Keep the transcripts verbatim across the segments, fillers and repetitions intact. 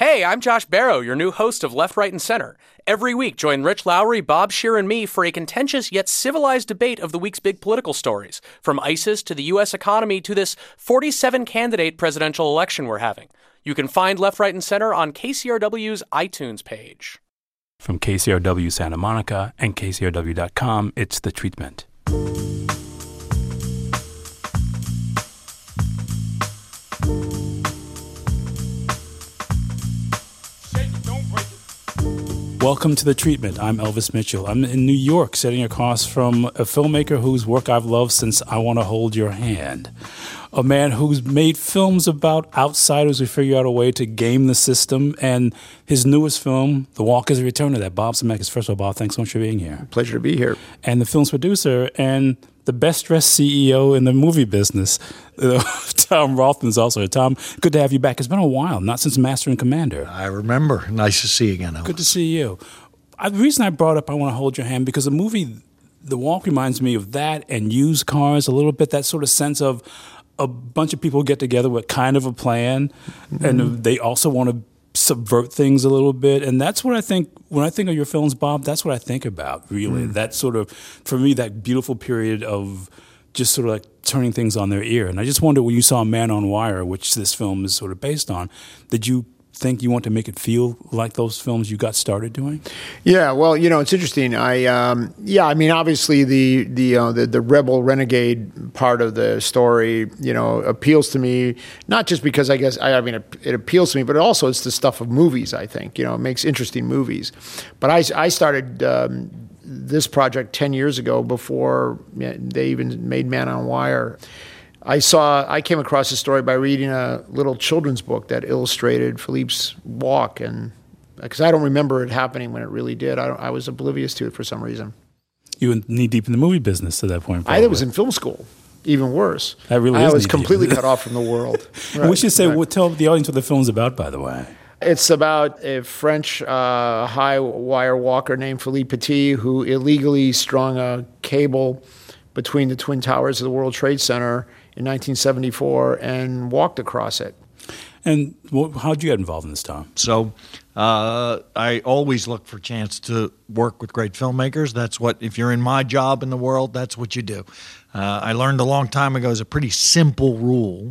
Hey, I'm Josh Barrow, your new host of Left, Right, and Center. Every week, join Rich Lowry, Bob Scheer, and me for a contentious yet civilized debate of the week's big political stories, from ISIS to the U S economy to this forty-seven candidate presidential election we're having. You can find Left, Right, and Center on K C R W's iTunes page. From K C R W Santa Monica and K C R W dot com, it's The Treatment. Welcome to The Treatment. I'm Elvis Mitchell. I'm in New York, sitting across from a filmmaker whose work I've loved since I Want to Hold Your Hand. A man who's made films about outsiders who figure out a way to game the system. And his newest film, The Walk is a return to that. Bob Zemeckis. First of all, Bob, thanks so much for being here. Pleasure to be here. And the film's producer and the best-dressed C E O in the movie business, uh, Tom Rothman is also here. Tom, good to have you back. It's been a while, not since Master and Commander. I remember. Nice to see you again, Elvis. Good to see you. I, the reason I brought up I Want to Hold Your Hand, because the movie The Walk reminds me of that and Used Cars a little bit, that sort of sense of a bunch of people get together with kind of a plan, mm-hmm. and they also want to subvert things a little bit. And that's what I think, when I think of your films, Bob, that's what I think about, really. Mm. That sort of, for me, that beautiful period of just sort of like turning things on their ear. And I just wonder, when you saw Man on Wire, which this film is sort of based on, did you think you want to make it feel like those films you got started doing? Yeah, well, you know, it's interesting. I, um, yeah, I mean, obviously the the, uh, the the rebel renegade part of the story, you know, appeals to me. Not just because I guess I, I mean it, it appeals to me, but also it's the stuff of movies. I think, you know, it makes interesting movies. But I I started um, this project ten years ago before they even made Man on Wire. I saw, I came across this story by reading a little children's book that illustrated Philippe's walk, and because I don't remember it happening when it really did. I, don't, I was oblivious to it for some reason. You were knee deep in the movie business at that point. Probably. I was in film school, even worse. That really I is was completely cut off from the world. Right, we should say, right. we'll tell the audience what the film's about, by the way. It's about a French uh, high wire walker named Philippe Petit who illegally strung a cable between the Twin Towers of the World Trade Center in nineteen seventy-four and walked across it. And how'd you get involved in this, Tom? So uh, I always look for a chance to work with great filmmakers. That's what, if you're in my job in the world, that's what you do. Uh, I learned a long time ago is a pretty simple rule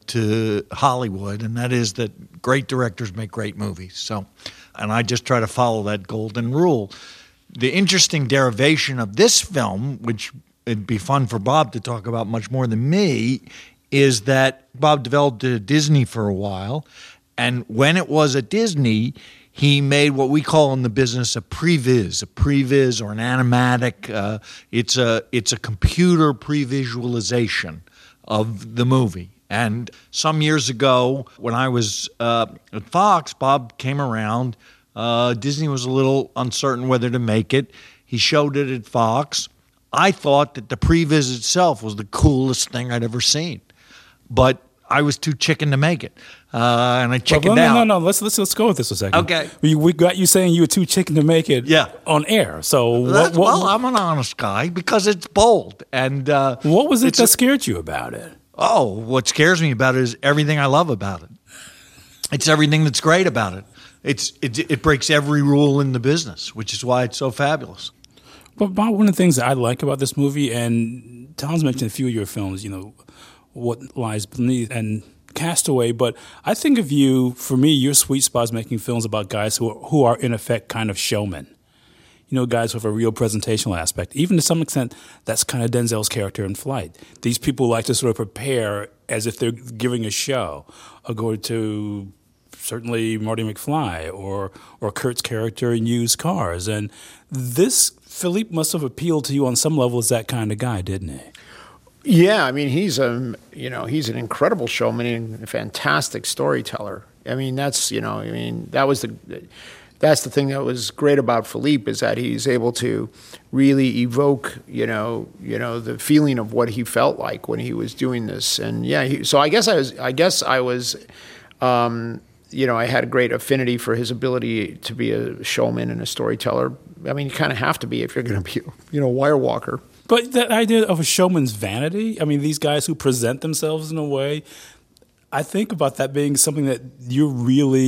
to Hollywood, and that is that great directors make great movies. So, and I just try to follow that golden rule. The interesting derivation of this film, which it'd be fun for Bob to talk about much more than me, is that Bob developed at Disney for a while, and when it was at Disney, he made what we call in the business a previs, a previs or an animatic. Uh, it's a it's a computer pre-visualization of the movie. And some years ago, when I was uh, at Fox, Bob came around. Uh, Disney was a little uncertain whether to make it. He showed it at Fox. I thought that the previs itself was the coolest thing I'd ever seen, but I was too chicken to make it, uh, and I chickened well, no, out. No, no, no. Let's let's let's go with this a second. Okay. We, we got you saying you were too chicken to make it. Yeah. On air. So what, That's, what, well, I'm an honest guy because it's bold. And uh, what was it that a, scared you about it? Oh, what scares me about it is everything I love about it. It's everything that's great about it. It's it, it breaks every rule in the business, which is why it's so fabulous. But Bob, one of the things that I like about this movie, and Tom's mentioned a few of your films, you know, What Lies Beneath and Castaway, but I think of you, for me, your sweet spot is making films about guys who are, who are in effect kind of showmen. You know, guys with a real presentational aspect. Even to some extent, that's kind of Denzel's character in Flight. These people like to sort of prepare as if they're giving a show, or go to certainly Marty McFly or or Kurt's character in Used Cars. And this, Philippe must have appealed to you on some level as that kind of guy, didn't he? Yeah, I mean, he's a you know he's an incredible showman and a fantastic storyteller. I mean, that's you know, I mean, that was the that's the thing that was great about Philippe, is that he's able to really evoke you know you know the feeling of what he felt like when he was doing this. And yeah, he, so I guess I was I guess I was. Um, You know, I had a great affinity for his ability to be a showman and a storyteller. I mean, you kind of have to be if you're going to be, you know, wire walker. But that idea of a showman's vanity, I mean, these guys who present themselves in a way, I think about that being something that you're really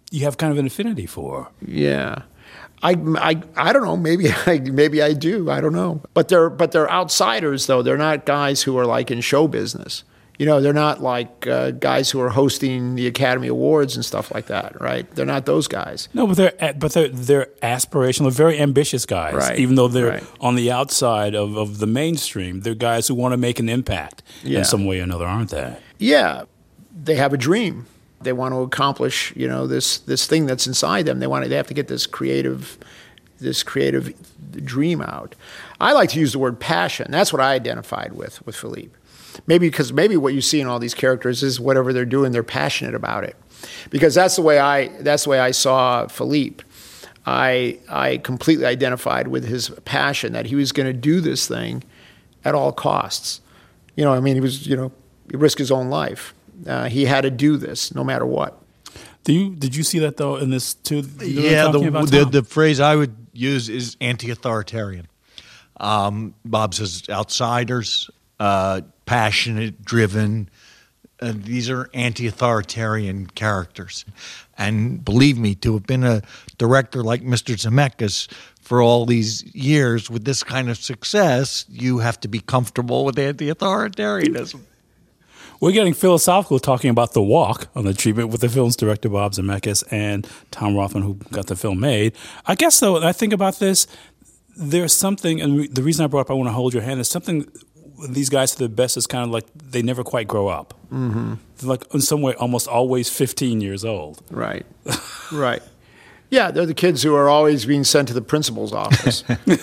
you have kind of an affinity for. Yeah. I, I, I don't know. Maybe I maybe I do. I don't know. But they're but they're outsiders though. They're not guys who are like in show business. You know, they're not like uh, guys who are hosting the Academy Awards and stuff like that, right? They're not those guys. No, but they're but they're they're aspirational, very ambitious guys. Right. Even though they're right. on the outside of, of the mainstream, they're guys who want to make an impact yeah. in some way or another, aren't they? Yeah, they have a dream. They want to accomplish, you know, this this thing that's inside them. They want to, they have to get this creative, this creative dream out. I like to use the word passion. That's what I identified with with Philippe. Maybe because maybe what you see in all these characters is whatever they're doing, they're passionate about it. Because that's the way I that's the way I saw Philippe. I I completely identified with his passion that he was going to do this thing at all costs. You know, I mean, he was, you know, he risked his own life. Uh, he had to do this no matter what. Do you did you see that though in this too? Yeah, the, about, the the phrase I would use is anti-authoritarian. Um, Bob says outsiders. Uh, passionate, driven. Uh, these are anti-authoritarian characters. And believe me, to have been a director like Mister Zemeckis for all these years with this kind of success, you have to be comfortable with anti-authoritarianism. We're getting philosophical talking about The Walk on the treatment with the film's director, Bob Zemeckis, and Tom Rothman, who got the film made. I guess, though, when I think about this, there's something, and the reason I brought up I Want to Hold Your Hand is something. These guys to the best is kind of like they never quite grow up. Mm-hmm. They're like in some way almost always fifteen years old. Right, right. Yeah, they're the kids who are always being sent to the principal's office.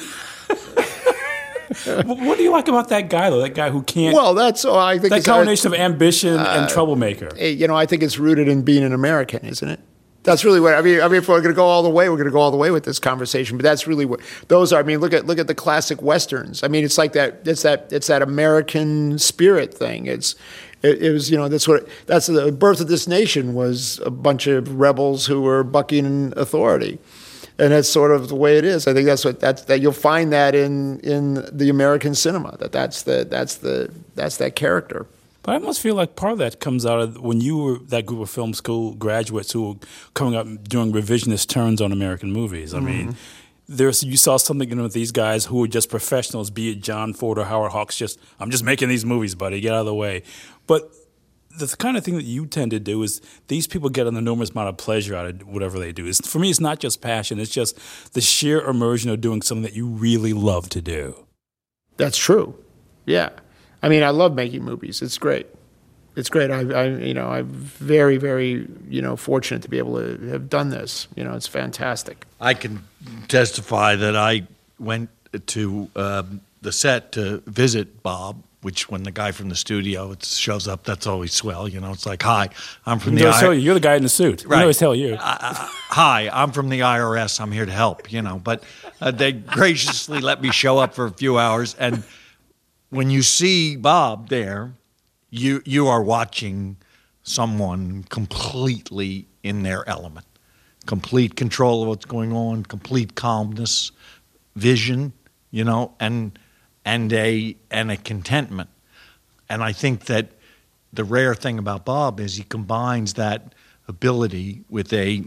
What do you like about that guy though? That guy who can't. Well, that's oh, I think that it's, combination uh, of ambition uh, and troublemaker. You know, I think it's rooted in being an American, isn't it? That's really what I mean. I mean, if we're going to go all the way, we're going to go all the way with this conversation. But that's really what those are. I mean, look at look at the classic westerns. I mean, it's like that. It's that. It's that American spirit thing. It's. It, it was. You know. That's what. That's the birth of this nation was a bunch of rebels who were bucking authority, and that's sort of the way it is. I think that's what that's that you'll find that in in the American cinema. That that's the that's the that's that character. But I almost feel like part of that comes out of when you were that group of film school graduates who were coming up doing revisionist turns on American movies. I mm-hmm. mean, there's you saw something in with these guys who were just professionals, be it John Ford or Howard Hawks. Just I'm just making these movies, buddy. Get out of the way. But the kind of thing that you tend to do is these people get an enormous amount of pleasure out of whatever they do. It's, for me, it's not just passion. It's just the sheer immersion of doing something that you really love to do. That's true. Yeah. I mean, I love making movies. It's great. It's great. I, I, you know, I'm very, very, you know, fortunate to be able to have done this. You know, it's fantastic. I can testify that I went to um, the set to visit Bob, which when the guy from the studio shows up, that's always swell. You know, it's like, hi, I'm from the I- tell you, you're the guy in the suit. Right. I always tell you. Uh, hi, I'm from the I R S. I'm here to help, you know. But uh, they graciously let me show up for a few hours. And when you see Bob there, you you are watching someone completely in their element. Complete control of what's going on, complete calmness, vision, you know, and and a and a contentment. And I think that the rare thing about Bob is he combines that ability with a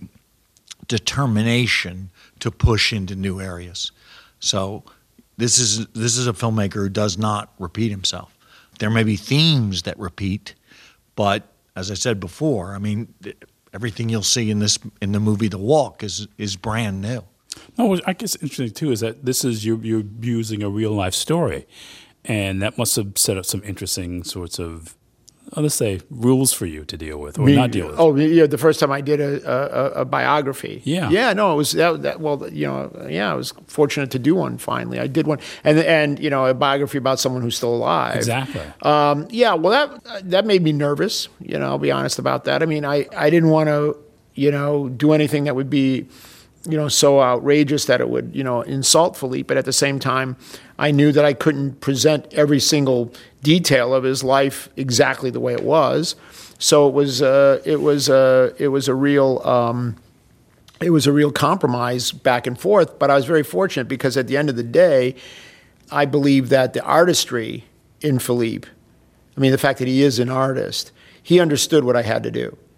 determination to push into new areas. So this is this is a filmmaker who does not repeat himself. There may be themes that repeat, but as I said before, I mean, everything you'll see in this in the movie The Walk is is brand new. No, what I guess interesting too is that this is you're, you're using a real life story, and that must have set up some interesting sorts of, let's say, rules for you to deal with or Me, not deal with. Oh, yeah, the first time I did a, a, a biography. Yeah, yeah, no, it was that, that. Well, you know, yeah, I was fortunate to do one. Finally, I did one, and and you know, a biography about someone who's still alive. Exactly. Um, yeah, well, that that made me nervous. You know, I'll be honest about that. I mean, I I didn't want to, you know, do anything that would be, you know, so outrageous that it would, you know, insult Philippe. But at the same time, I knew that I couldn't present every single detail of his life exactly the way it was. So it was, uh, it was, uh, it was a real, um, it was a real compromise back and forth. But I was very fortunate because at the end of the day, I believe that the artistry in Philippe, I mean, the fact that he is an artist, he understood what I had to do.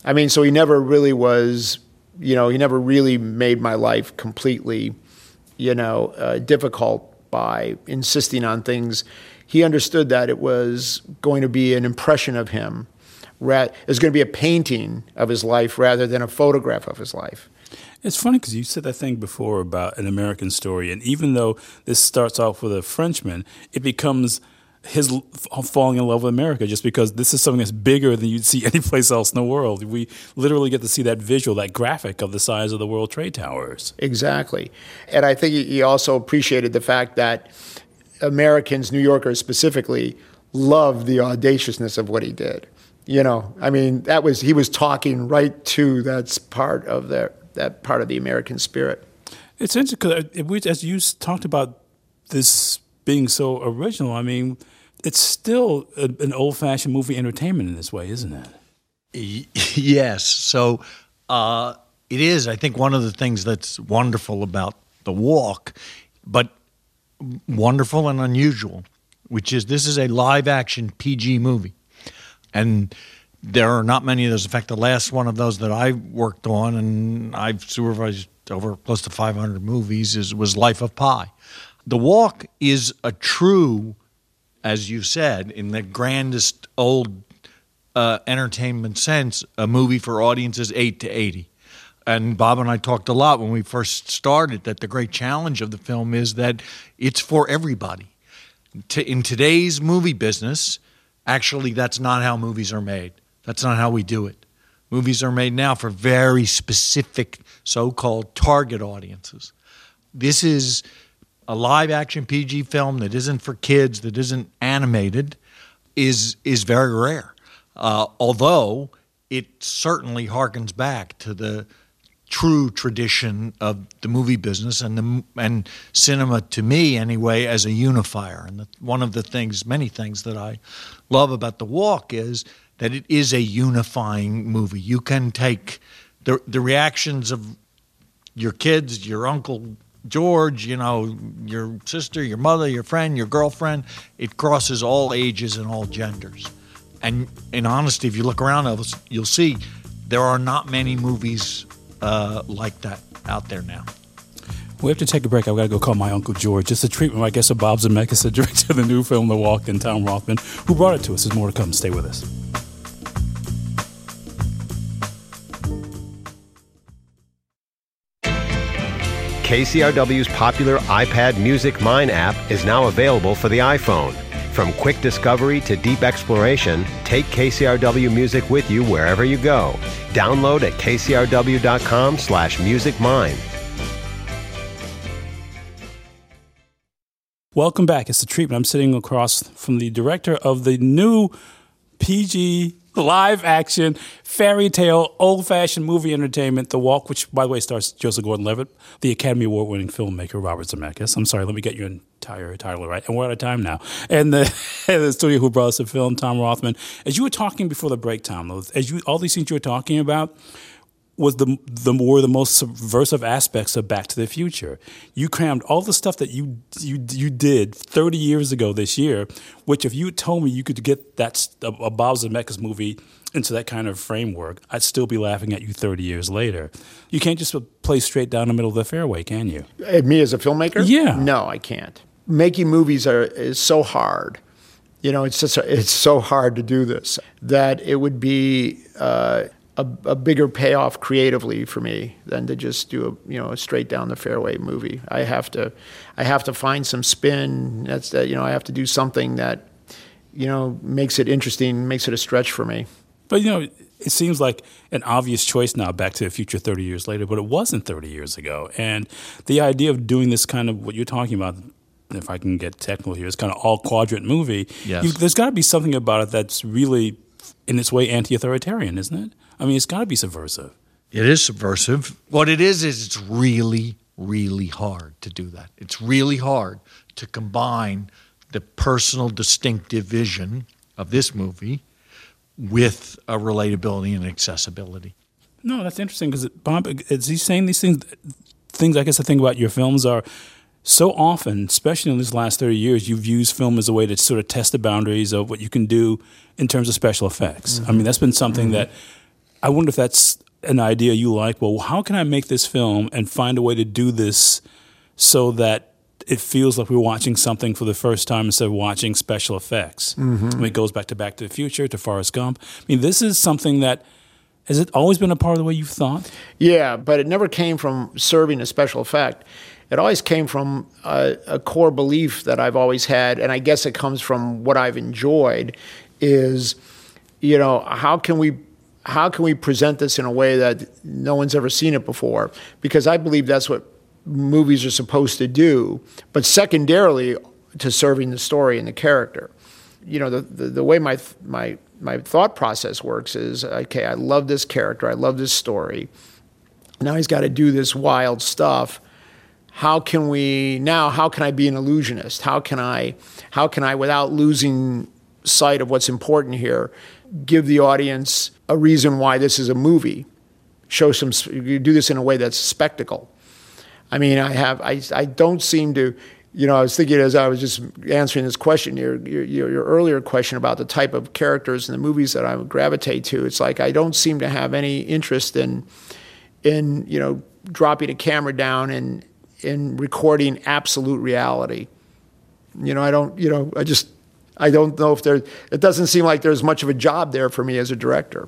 I mean, so he never really was, you know, he never really made my life completely, you know, uh, difficult by insisting on things. He understood that it was going to be an impression of him. It was going to be a painting of his life rather than a photograph of his life. It's funny because you said that thing before about An American Story, and even though this starts off with a Frenchman, it becomes his falling in love with America just because this is something that's bigger than you'd see anyplace else in the world. We literally get to see that visual, that graphic of the size of the World Trade Towers. Exactly. And I think he also appreciated the fact that Americans, New Yorkers specifically, loved the audaciousness of what he did. You know, I mean, that was he was talking right to that's part of the, that part of the American spirit. It's interesting because as you talked about this being so original, I mean, it's still a, an old-fashioned movie entertainment in this way, isn't it? Yes. So uh, it is, I think, one of the things that's wonderful about The Walk, but wonderful and unusual, which is this is a live-action P G movie. And there are not many of those. In fact, the last one of those that I worked on, and I've supervised over close to five hundred movies, is was Life of Pi. The Walk is a true, as you said, in the grandest old uh, entertainment sense, a movie for audiences eight to eighty. And Bob and I talked a lot when we first started that the great challenge of the film is that it's for everybody. T- in today's movie business, actually, that's not how movies are made. That's not how we do it. Movies are made now for very specific so-called target audiences. This is a live-action P G film that isn't for kids, that isn't animated, is is very rare. Uh, although it certainly harkens back to the true tradition of the movie business and the and cinema, to me anyway, as a unifier. And the, one of the things, many things that I love about The Walk is that it is a unifying movie. You can take the the reactions of your kids, your Uncle George, you know, your sister, your mother, your friend, your girlfriend. It crosses all ages and all genders. And in honesty, if you look around, you'll see there are not many movies uh, like that out there now. We have to take a break. I've got to go call my Uncle George. It's a treatment, I guess, of Bob Zemeckis, the director of the new film The Walk, and Tom Rothman, who brought it to us. There's more to come. Stay with us. K C R W's popular iPad Music Mine app is now available for the iPhone. From quick discovery to deep exploration, take K C R W Music with you wherever you go. Download at kcrw.com slash musicmine. Welcome back. It's The Treatment. I'm sitting across from the director of the new P G live-action, fairy tale, old-fashioned movie entertainment, The Walk, which, by the way, stars Joseph Gordon-Levitt, the Academy Award-winning filmmaker Robert Zemeckis. I'm sorry, let me get your entire title right. And we're out of time now. And the, and the studio who brought us the film, Tom Rothman. As you were talking before the break, Tom, as you all these things you were talking about was the the more the most subversive aspects of Back to the Future. You crammed all the stuff that you you you did thirty years ago this year, which if you told me you could get that a, a Bob Zemeckis movie into that kind of framework, I'd still be laughing at you thirty years later. You can't just play straight down the middle of the fairway, can you? Me as a filmmaker? Yeah. No, I can't. Making movies are is so hard. You know, it's just it's so hard to do this that it would be uh, A, a bigger payoff creatively for me than to just do a you know a straight down the fairway movie. I have to, I have to find some spin. That's that you know I have to do something that, you know, makes it interesting, makes it a stretch for me. But you know, it seems like an obvious choice now, Back to the Future thirty years later, but it wasn't thirty years ago. And the idea of doing this kind of what you're talking about, if I can get technical here, is kind of all quadrant movie. Yes. You, there's got to be something about it that's really, in its way, anti-authoritarian, isn't it? I mean, it's got to be subversive. It is subversive. What it is is it's really, really hard to do that. It's really hard to combine the personal distinctive vision of this movie with a relatability and accessibility. No, that's interesting because, Bob, as he's saying these things, things I guess I think about your films are so often, especially in these last thirty years, you've used film as a way to sort of test the boundaries of what you can do in terms of special effects. Mm-hmm. I mean, that's been something mm-hmm. that I wonder if that's an idea you like. Well, how can I make this film and find a way to do this so that it feels like we're watching something for the first time instead of watching special effects? Mm-hmm. I mean, it goes back to Back to the Future, to Forrest Gump. I mean, this is something that, has it always been a part of the way you've thought? Yeah, but it never came from serving a special effect. It always came from a, a core belief that I've always had, and I guess it comes from what I've enjoyed, is, you know, how can we how can we present this in a way that no one's ever seen it before? Because I believe that's what movies are supposed to do, but secondarily to serving the story and the character. You know, the the, the way my my my thought process works is, okay, I love this character, I love this story. Now he's got to do this wild stuff. How can we now? How can I be an illusionist? How can I, how can I, without losing sight of what's important here, give the audience a reason why this is a movie? Show some. You do this in a way that's a spectacle. I mean, I have. I. I don't seem to. You know, I was thinking as I was just answering this question, your your, your earlier question about the type of characters in the movies that I would gravitate to. It's like I don't seem to have any interest in, in you know, dropping a camera down and in recording absolute reality. You know, I don't, you know, I just, I don't know if there, it doesn't seem like there's much of a job there for me as a director.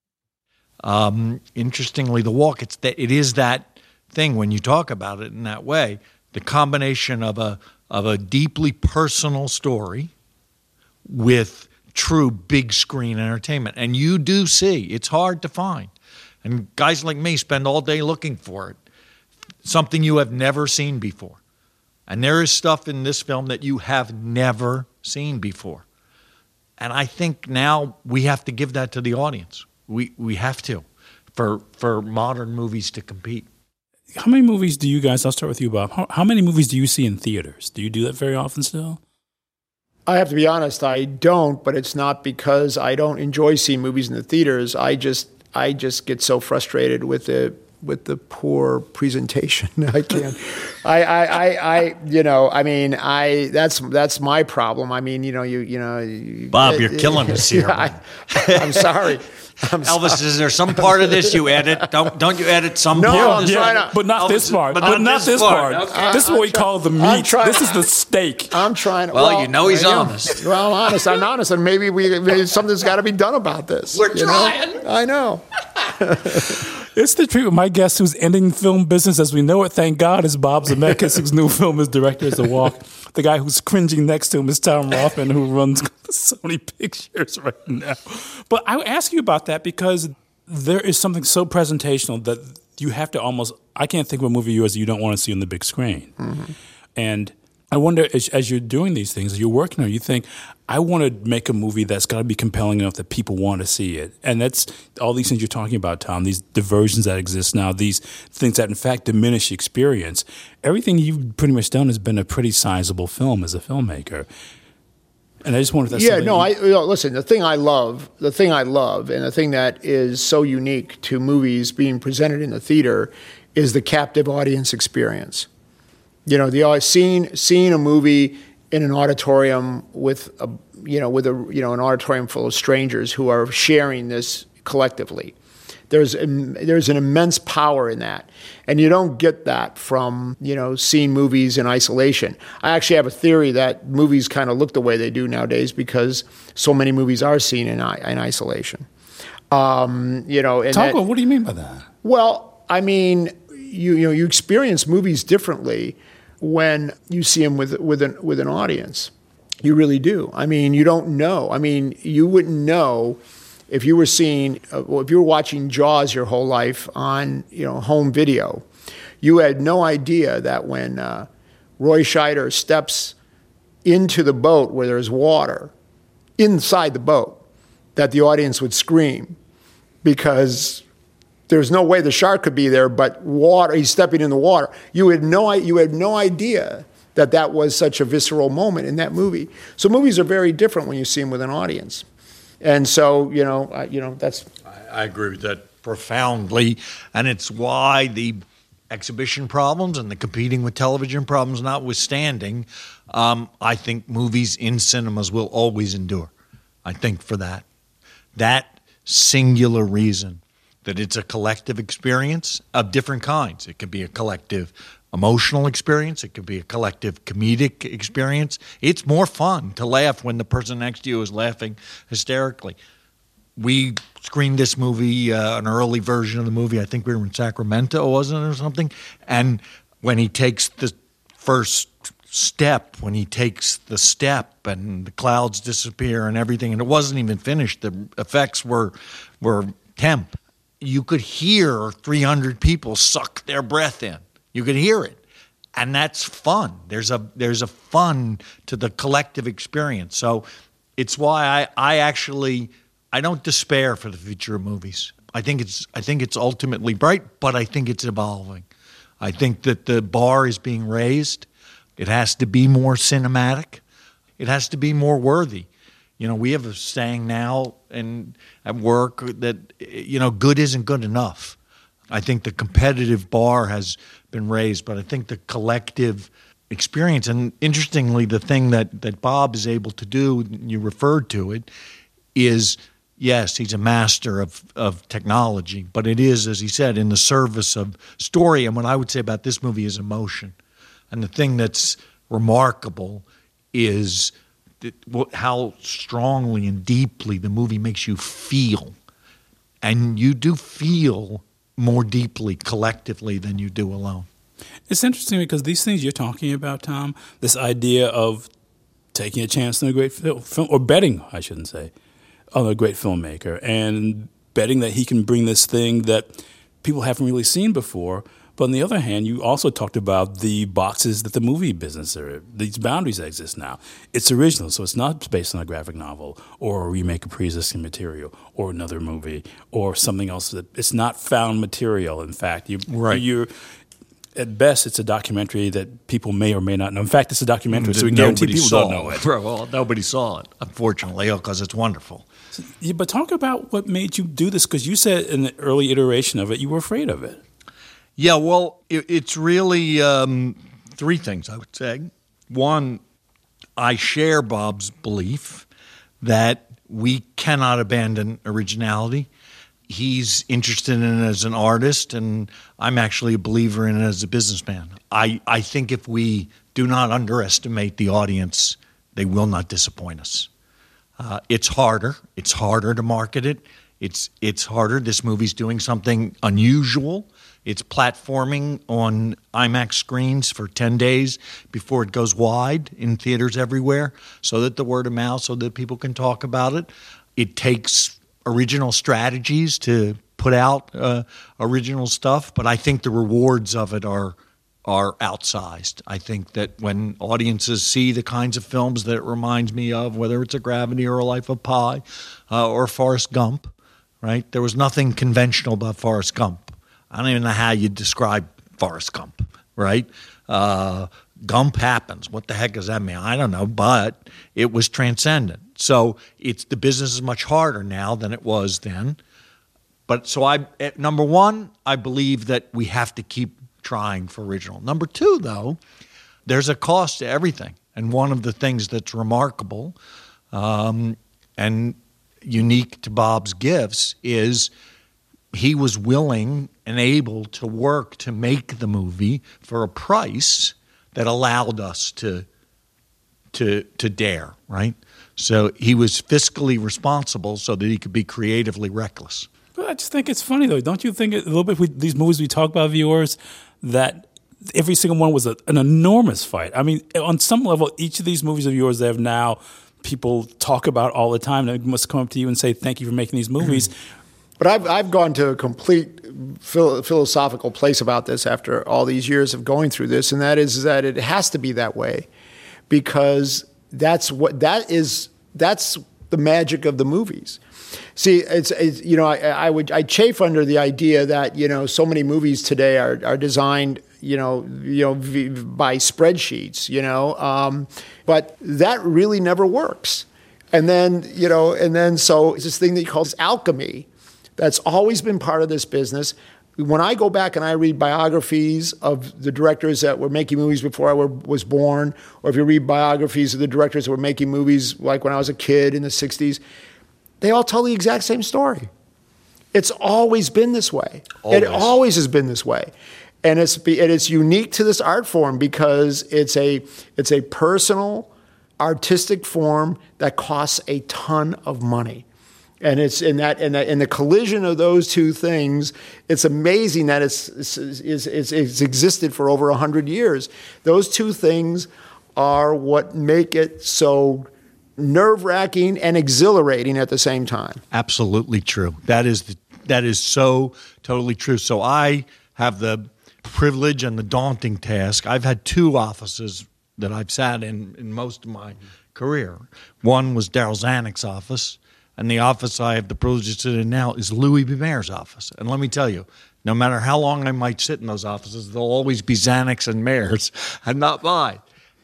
Um, interestingly, The Walk, it's that, it is that thing when you talk about it in that way, the combination of a, of a deeply personal story with true big screen entertainment. And you do see, it's hard to find. And guys like me spend all day looking for it. Something you have never seen before. And there is stuff in this film that you have never seen before. And I think now we have to give that to the audience. We we have to, for for modern movies to compete. How many movies do you guys, I'll start with you, Bob. How, how many movies do you see in theaters? Do you do that very often still? I have to be honest, I don't, but it's not because I don't enjoy seeing movies in the theaters. I just I just get so frustrated with the with the poor presentation. I can't, I, I, I, I, you know, I mean, I, that's, that's my problem. I mean, you know, you, you know, you, Bob, uh, you're killing us here. I, I'm sorry. I'm Elvis, sorry. Is there some part of this you edit? Don't, don't you edit some no, part I'm of this? trying to, but not Elvis, this part. But But not, not this, this part. part. Okay. This is what we call the meat. trying- This is the steak. I'm trying to, Well, well, you know he's you honest. Well, I'm honest. I'm honest. And maybe we, maybe something's got to be done about this. We're you know? trying. I know. It's the treatment. My guest who's ending film business as we know it, thank God, is Bob Zemeckis, whose new film is Director is The Walk. The guy who's cringing next to him is Tom Rothman, who runs Sony Pictures right now. But I ask you about that because there is something so presentational that you have to almost, I can't think of a movie of yours that you don't want to see on the big screen. Mm-hmm. And I wonder, as, as you're doing these things, as you're working on it, you think, I want to make a movie that's got to be compelling enough that people want to see it. And that's all these things you're talking about, Tom, these diversions that exist now, these things that, in fact, diminish the experience. Everything you've pretty much done has been a pretty sizable film as a filmmaker. And I just wondered if that's Yeah, no, you- I you know, listen, the thing I love, the thing I love, and the thing that is so unique to movies being presented in the theater is the captive audience experience. You know, the seeing seeing a movie in an auditorium with a you know with a you know an auditorium full of strangers who are sharing this collectively. There's there's an immense power in that, and you don't get that from you know seeing movies in isolation. I actually have a theory that movies kind of look the way they do nowadays because so many movies are seen in in isolation. Um, you know, and Talk that, about, what do you mean by that? well, I mean, you you know you experience movies differently when you see them with with an with an audience. You really do. I mean, you don't know. I mean, you wouldn't know if you were seeing, uh, well, if you were watching Jaws your whole life on, you know, home video. You had no idea that when uh, Roy Scheider steps into the boat where there's water, inside the boat, that the audience would scream because there's no way the shark could be there, but water. He's stepping in the water. You had no, you had no idea that that was such a visceral moment in that movie. So movies are very different when you see them with an audience, and so you know, I, you know, that's. I, I agree with that profoundly, and it's why the exhibition problems and the competing with television problems notwithstanding, um, I think movies in cinemas will always endure. I think for that, that singular reason. that it's a collective experience of different kinds. It could be a collective emotional experience. It could be a collective comedic experience. It's more fun to laugh when the person next to you is laughing hysterically. We screened this movie, uh, an early version of the movie. I think we were in Sacramento, wasn't it, or something? And when he takes the first step, when he takes the step and the clouds disappear and everything, and it wasn't even finished. The effects were were temp. You could hear three hundred people suck their breath in. You could hear it. And that's fun. There's a there's a fun to the collective experience. So it's why I, I actually I don't despair for the future of movies. I think it's I think it's ultimately bright, but I think it's evolving. I think that the bar is being raised. It has to be more cinematic. It has to be more worthy. You know, we have a saying now in at work that, you know, good isn't good enough. I think the competitive bar has been raised, but I think the collective experience, and interestingly, the thing that, that Bob is able to do, you referred to it, is, yes, he's a master of, of technology, but it is, as he said, in the service of story. And what I would say about this movie is emotion. And the thing that's remarkable is how strongly and deeply the movie makes you feel. And you do feel more deeply collectively than you do alone. It's interesting because these things you're talking about, Tom, this idea of taking a chance on a great film, or betting, I shouldn't say, on a great filmmaker, and betting that he can bring this thing that people haven't really seen before. But on the other hand, you also talked about the boxes that the movie business are, these boundaries that exist now. It's original, so it's not based on a graphic novel or a remake of pre-existing material or another movie or something else. That it's not found material. In fact, you, right. you're at best, it's a documentary that people may or may not know. In fact, it's a documentary, so we guarantee people saw don't know it. Well, nobody saw it, unfortunately, because it's wonderful. Yeah, but talk about what made you do this, because you said in the early iteration of it, you were afraid of it. Yeah, well, it, it's really um, three things, I would say. One, I share Bob's belief that we cannot abandon originality. He's interested in it as an artist, and I'm actually a believer in it as a businessman. I, I think if we do not underestimate the audience, they will not disappoint us. Uh, it's harder. It's harder to market it. It's it's harder. This movie's doing something unusual. It's platforming on IMAX screens for ten days before it goes wide in theaters everywhere, so that the word of mouth, so that people can talk about it. It takes original strategies to put out uh, original stuff, but I think the rewards of it are are outsized. I think that when audiences see the kinds of films that it reminds me of, whether it's a Gravity or a Life of Pi uh, or Forrest Gump, right? There was nothing conventional about Forrest Gump. I don't even know how you describe Forrest Gump, right? Uh, Gump happens. What the heck does that mean? I don't know, but it was transcendent. So it's the business is much harder now than it was then. But so I, number one, I believe that we have to keep trying for original. Number two, though, there's a cost to everything. And one of the things that's remarkable um, and unique to Bob's gifts is he was willing and able to work to make the movie for a price that allowed us to to to dare, right? So he was fiscally responsible so that he could be creatively reckless. But I just think it's funny, though. Don't you think a little bit with these movies we talk about, viewers, that every single one was a, an enormous fight? I mean, on some level, each of these movies of yours that have now people talk about all the time, they must come up to you and say, thank you for making these movies. But I've I've gone to a complete phil- philosophical place about this after all these years of going through this, and that is that it has to be that way, because that's what that is. That's the magic of the movies. See, it's, it's you know I, I would I chafe under the idea that you know so many movies today are are designed you know you know v- by spreadsheets you know, um, but that really never works. And then you know and then so it's this thing that he calls alchemy. That's always been part of this business. When I go back and I read biographies of the directors that were making movies before I were, was born, or if you read biographies of the directors that were making movies like when I was a kid in the sixties, they all tell the exact same story. It's always been this way. Always. It always has been this way. And it's be- and it's unique to this art form because it's a it's a personal, artistic form that costs a ton of money. And it's in that in the, in the collision of those two things, it's amazing that it's it's, it's, it's, it's existed for over a hundred years. Those two things are what make it so nerve-wracking and exhilarating at the same time. Absolutely true. That is the, that is so totally true. So I have the privilege and the daunting task. I've had two offices that I've sat in in most of my career. One was Darryl Zanuck's office, and the office I have the privilege to sit in now is Louis B. Mayer's office. And let me tell you, no matter how long I might sit in those offices, there'll always be Zanuck's and Mayer's and not mine.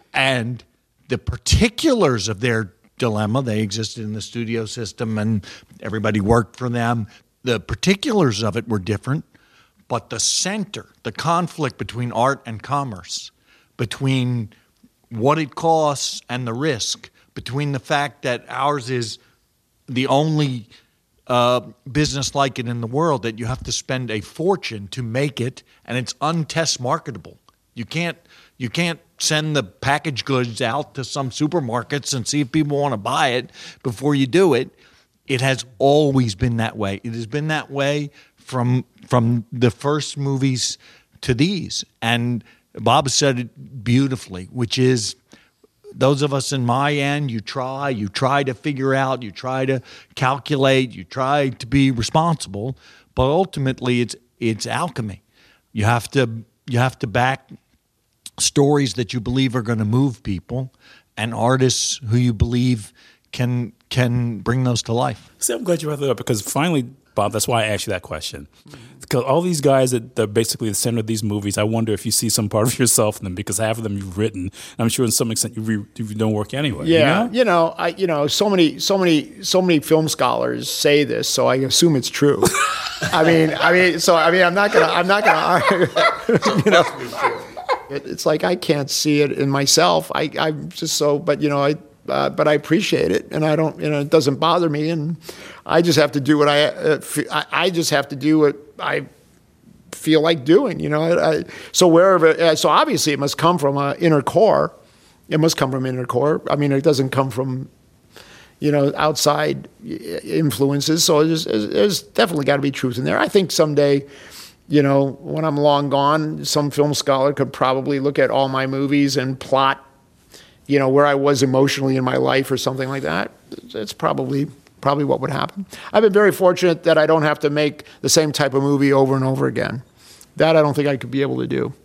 And the particulars of their dilemma, they existed in the studio system and everybody worked for them. The particulars of it were different, but the center, the conflict between art and commerce, between what it costs and the risk, between the fact that ours is the only uh, business like it in the world, that you have to spend a fortune to make it, and it's untest marketable. You can't you can't send the packaged goods out to some supermarkets and see if people want to buy it before you do it. It has always been that way. It has been that way from from the first movies to these. And Bob said it beautifully, which is those of us in my end, you try, you try to figure out, you try to calculate, you try to be responsible, but ultimately it's it's alchemy. You have to you have to back stories that you believe are going to move people and artists who you believe can can bring those to life. See, I'm glad you brought that up because finally, Bob, that's why I asked you that question. Because all these guys that are basically the center of these movies, I wonder if you see some part of yourself in them because half of them you've written. I'm sure in some extent you re- you've done work anyway. Yeah, you know? you know, I you know, so many, so many, so many film scholars say this, so I assume it's true. I mean, I mean, so I mean, I'm not gonna, I'm not gonna argue. You know, it, it's like I can't see it in myself. I, I'm just so, but you know, I. Uh, but I appreciate it, and I don't, you know, it doesn't bother me, and I just have to do what I, uh, f- I, I just have to do what I feel like doing, you know. I, I, so wherever, uh, so obviously it must come from an inner core. It must come from inner core. I mean, it doesn't come from, you know, outside influences. So there's, there's definitely got to be truth in there. I think someday, you know, when I'm long gone, some film scholar could probably look at all my movies and plot, you know, where I was emotionally in my life or something like that. It's probably probably what would happen. I've been very fortunate that I don't have to make the same type of movie over and over again. That I don't think I could be able to do.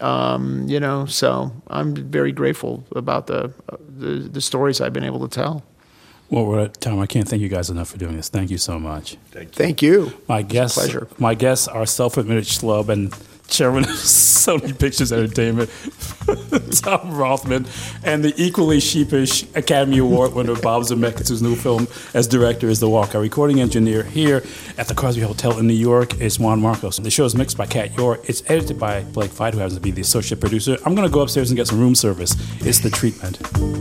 Um, you know, so I'm very grateful about the, uh, the the stories I've been able to tell. Well, we're at time. I can't thank you guys enough for doing this. Thank you so much. Thank you. Thank you. My guests, pleasure. My guests are self-admitted schlub and chairman of Sony Pictures Entertainment, Tom Rothman, and the equally sheepish Academy Award winner Bob Zemeckis, whose new film as director is The Walk. Our recording engineer here at the Crosby Hotel in New York is Juan Marcos. The show is mixed by Kat York. It's edited by Blake Fight, who happens to be the associate producer. I'm going to go upstairs and get some room service. It's The Treatment.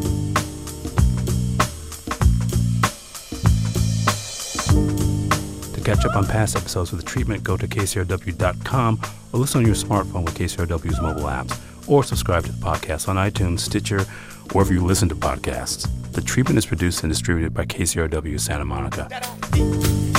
To catch up on past episodes of The Treatment, go to K C R W dot com or listen on your smartphone with K C R W's mobile apps, or subscribe to the podcast on iTunes, Stitcher, wherever you listen to podcasts. The Treatment is produced and distributed by K C R W Santa Monica.